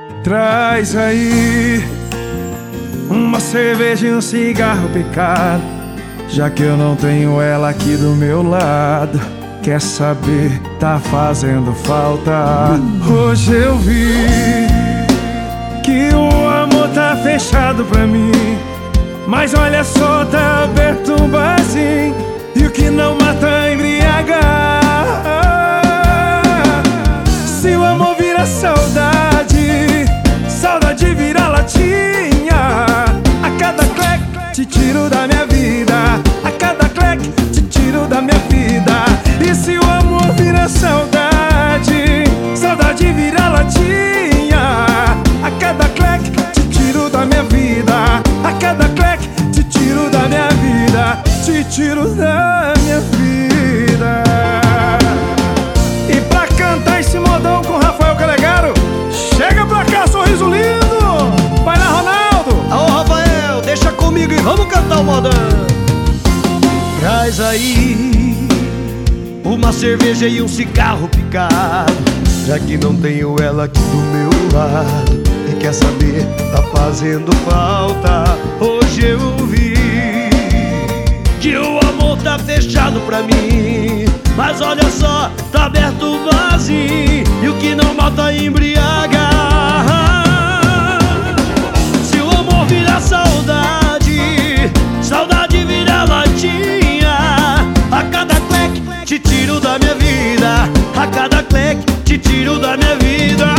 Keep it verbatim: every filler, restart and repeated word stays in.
Traz aí uma cerveja e um cigarro picado, já que eu não tenho ela aqui do meu lado. Quer saber, tá fazendo falta. Hoje eu vi que o amor tá fechado pra mim, mas olha só, tá aberto um barzinho, e o que não mata é embriagar. Se o amor vira saudade, saudade vira latinha, a cada clec te tiro da minha vida, a cada clec te tiro da minha vida. E se o amor vira saudade, saudade vira latinha, a cada clec te tiro da minha vida, a cada clec te tiro da minha vida, te tiro da minha vida. E pra cantar esse modão com Rafael Calegaro, chega pra cá, sorriso lindo! Vai lá, Ronaldo! Ô Rafael, deixa comigo e vamos cantar o modão. Traz aí uma cerveja e um cigarro picado, já que não tenho ela aqui do meu lado. E quer saber, tá fazendo falta. Hoje eu vi que o amor tá fechado pra mim, mas olha só, tá aberto o vazio, e o que não mata embriaga. Se o amor virar saudade, saudade vira latinha, a cada clec te tiro da minha vida, a cada clec te tiro da minha vida.